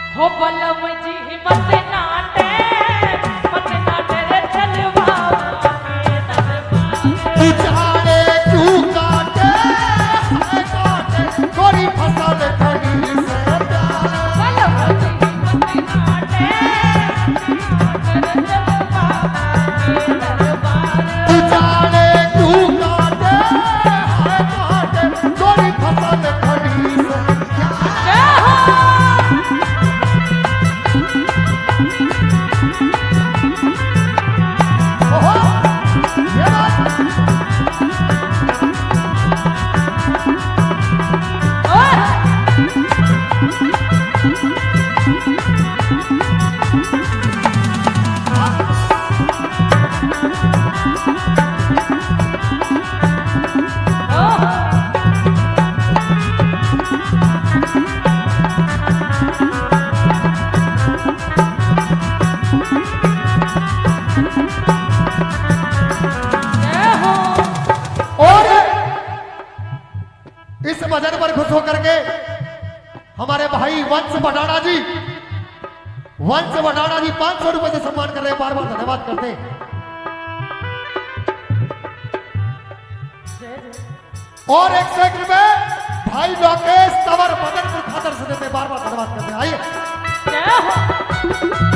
हो बलम जी मत नाटे रे चलवा के दरबार जाने क्यों काटे गोरी फसल खड़ी से बलम जी मत नाटे रे चलवा के दरबार जाने क्यों काटे गोरी फसल खड़ी से जय हो ओहो ये बात और इस भजन पर खुश होकर के हमारे भाई वंश बडाड़ा जी 500 रुपए से सम्मान कर रहे हैं। बार बार धन्यवाद करते हैं। और 101 रुपए भाई लोकेश तंवर मदनपुर खातर से देते हैं। बार बार धन्यवाद करते हैं। आइए जय हो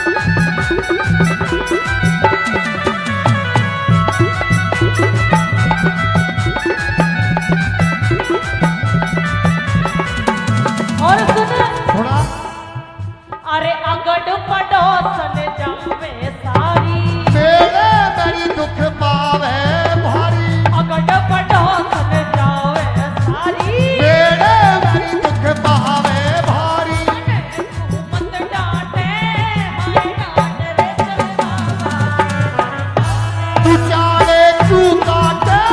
और सुन थोड़ा अरे अगड़ पड़ोसन जावे सारी मेरे मेरी दुख पावे भारी अगड़ पड़ोसन जावे सारी मेरे मेरी दुख पावे भारी तू मत डांटे हाय डांट रे चलवा तू जाने क्यों काटे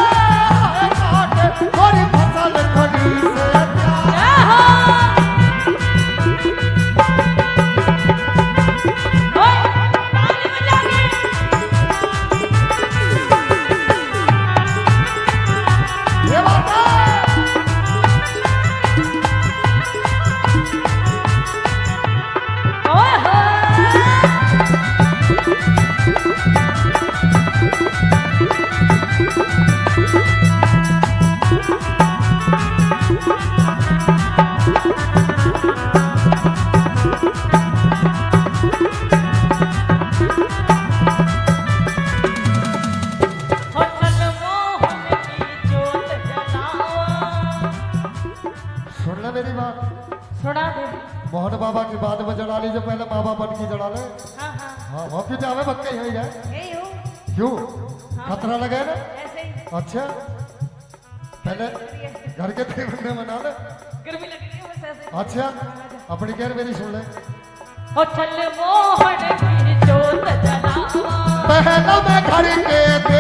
गोरी फसल खड़ी से जय हो ओए ताली बजा के ये बात है। ओए हो हो चल मोहन की जोत जलावा सुन ले मेरी बात। सुना दे मोहन बाबा की बाद में जला लीजिए, पहले माँ बाप बन की जला ले। हाँ हाँ हाँ वो क्यों जावे बक्के ही जाए यही हो क्यों खतरा लगे ना। ऐसे ही अच्छा पहले घर के टेबल में बना ले। गर्मी लग रही है बस ऐसे अच्छा अपनी कह मेरी सुन ले। हो चल मोहन की जोत जलावा पहला मैं घर के